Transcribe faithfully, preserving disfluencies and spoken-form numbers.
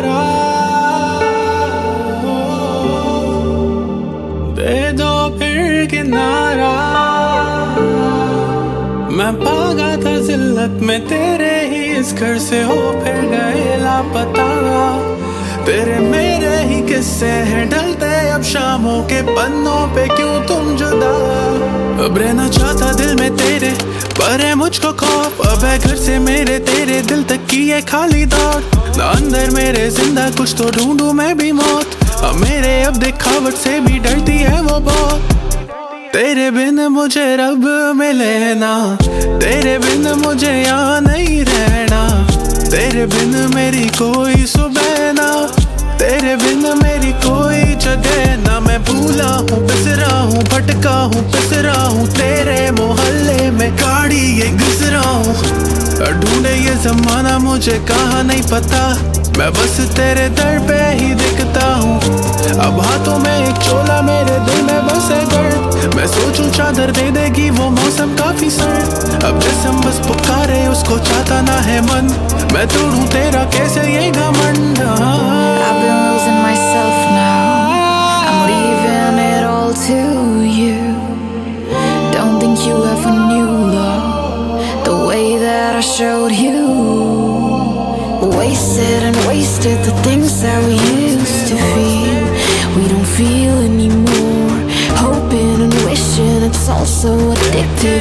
किनारा, दे दो फिर किनारा। मैं भागा था जिल्लत में तेरे ही इस घर से, हो फिर गए लापता। तेरे मेरे ही किस्से हैं ढलते अब शामों के पन्नों पे, क्यों तुम जुदा। अब रहना चाहता दिल में तेरे, पर है मुझको खौफ अब है घर से मेरे, तेरे दिल तक की है खाली दौड़। ना अंदर मेरे जिंदा कुछ तो ढूंढूं मैं भी मौत। अब मेरे अब दिखावट से भी डरती है वो बहुत। तेरे बिन मुझे रब मिले ना, तेरे बिन मुझे यहाँ नहीं रहना। तेरे बिन मेरी कोई सुबह ना, तेरे बिन मेरी कोई जगह ना। मैं भूला हूँ बिसरा हूँ भटका हूँ पिसरा हूँ, तेरे मोहल्ले में गाड़ी ये गुजरा हूँ। ढूंढे ये जमाना मुझे कहाँ नहीं पता, मैं बस तेरे दर पे ही दिखता हूँ। अब हाथों में एक चोला मेरे दिल में बस है गर्द, मैं सोचूं चादर दे देगी वो मौसम काफी सर्द। अब जिस्म बस पुकारे उसको चाहता ना है मन, मैं तोड़ूं तेरा कैसे ये घमंड। I've been losing myself now, I'm leaving it all to you. Don't think you ever knew love the way that I showed you. Wasted and wasted the things that we used to feel, we don't feel anymore. Hoping and wishing it's all so addictive.